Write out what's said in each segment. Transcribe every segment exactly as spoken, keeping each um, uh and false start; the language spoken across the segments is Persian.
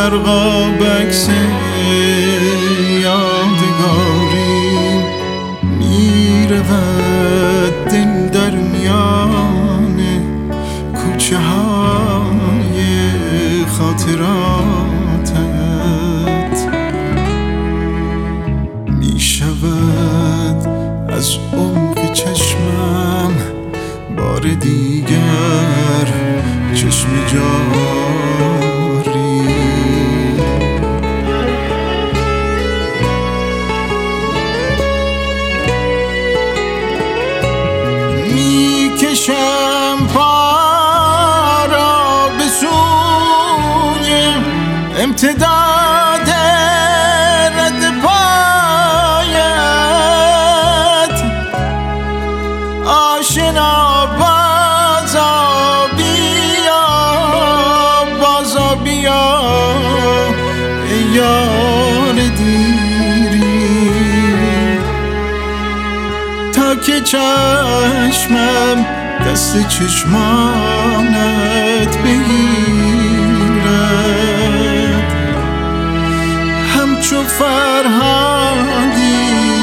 برقا بکس یادگاری میرود دل در میان کوچه های خاطراتت، میشود از عمق چشمم بار دیگر چشم جاری. میکشم پا را به سوی امتداد رد پایت، آشنا بازا بیا، بازا بیا ای یار دیری، تا که چشمم دست چشمانت بگیرد، همچو فرهادی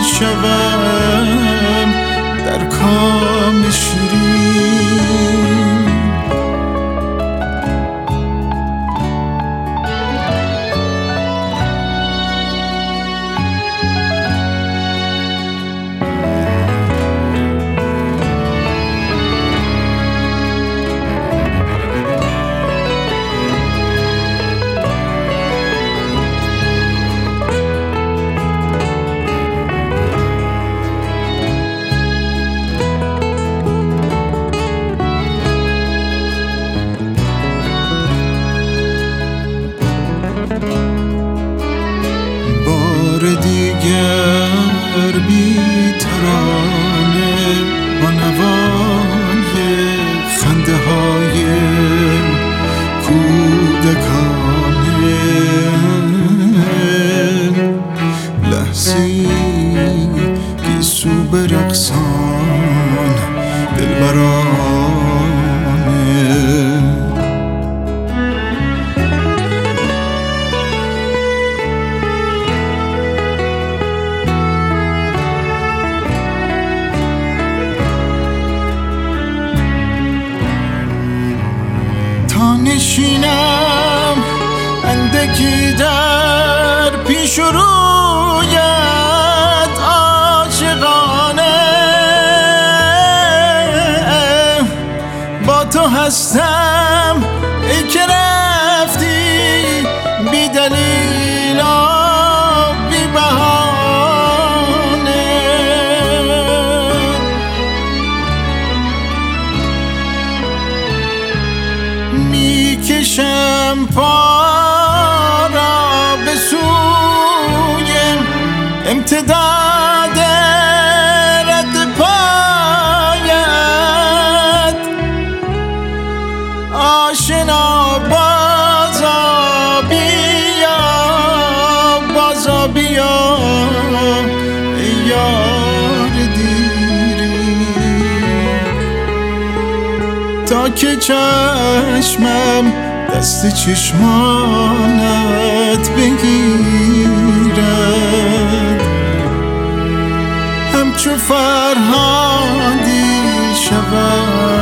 شوم در کام شیرین. دیگر بی ترانه با نوای خنده های کودکانه، لحظی گیسو برقصان دلبرانه، نشینم اندکی در پیش و رویت عاشقانه، با تو هستم ای که رفتی بی دلیل و بی بهانه، میکشم پا را به سوی امتداد رد پایت، آشنا بازا بیا، بازا بیا ای یار دیری، تا که چشمم دست چشمانت بگیرد، همچو فرهادی شود